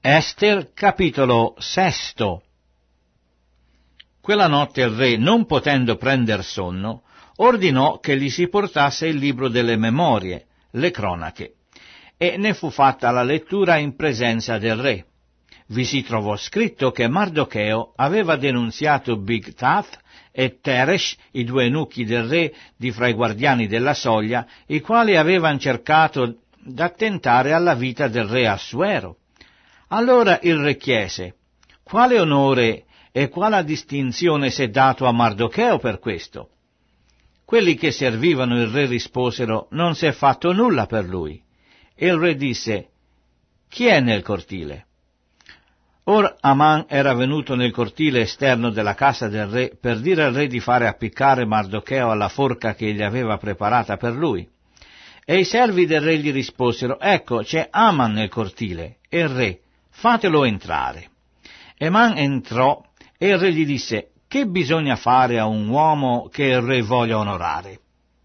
Ester, capitolo 6. Quella notte il re, non potendo prender sonno, ordinò che gli si portasse il libro delle memorie, le cronache, e ne fu fatta la lettura in presenza del re. Vi si trovò scritto che Mardocheo aveva denunziato Bigthat e Teresh, i due eunuchi del re di fra i guardiani della soglia, i quali avevano cercato d'attentare alla vita del re Assuero. Allora il re chiese: quale onore e quale distinzione si è dato a Mardocheo per questo? Quelli che servivano il re risposero: non si è fatto nulla per lui. E il re disse: chi è nel cortile? Or Aman era venuto nel cortile esterno della casa del re per dire al re di fare appiccare Mardocheo alla forca che egli aveva preparata per lui. E i servi del re gli risposero: ecco, c'è Aman nel cortile. E il re: fatelo entrare. E Aman entrò, e il re gli disse: che bisogna fare a un uomo che il re voglia onorare?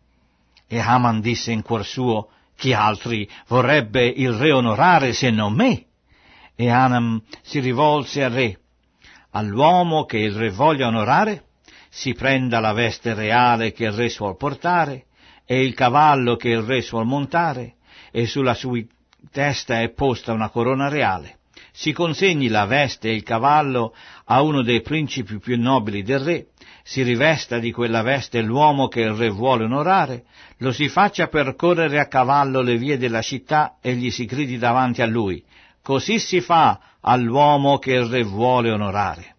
E Aman disse in cuor suo: chi altri vorrebbe il re onorare se non me? E Aman si rivolse al re: all'uomo che il re voglia onorare si prenda la veste reale che il re suol portare, e il cavallo che il re suol montare, e sulla sua testa è posta una corona reale. Si consegni la veste e il cavallo a uno dei principi più nobili del re, si rivesta di quella veste l'uomo che il re vuole onorare, lo si faccia percorrere a cavallo le vie della città e gli si gridi davanti a lui: così si fa all'uomo che il re vuole onorare.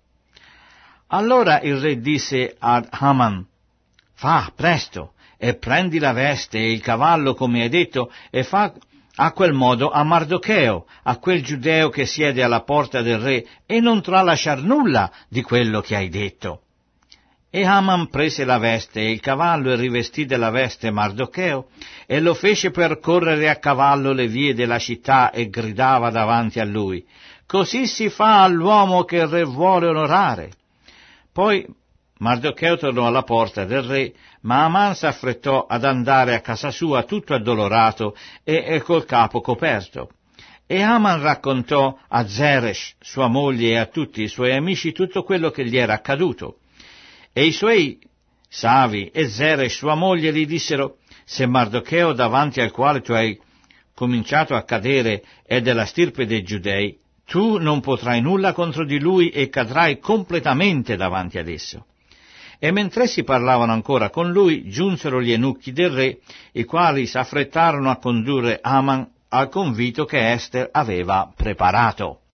Allora il re disse ad Aman: fa presto, e prendi la veste e il cavallo come hai detto, e fa a quel modo a Mardocheo, a quel giudeo che siede alla porta del re, e non tralasciar nulla di quello che hai detto. E Aman prese la veste e il cavallo e rivestì della veste Mardocheo, e lo fece percorrere a cavallo le vie della città e gridava davanti a lui: così si fa all'uomo che il re vuole onorare. Poi Mardocheo tornò alla porta del re, ma Aman s'affrettò ad andare a casa sua tutto addolorato e col capo coperto. E Aman raccontò a Zeresh, sua moglie, e a tutti i suoi amici tutto quello che gli era accaduto. E i suoi savi e Zeresh, sua moglie, gli dissero: se Mardocheo, davanti al quale tu hai cominciato a cadere, è della stirpe dei giudei, tu non potrai nulla contro di lui e cadrai completamente davanti ad esso. E mentre essi parlavano ancora con lui, giunsero gli eunuchi del re, i quali s'affrettarono a condurre Aman al convito che Ester aveva preparato.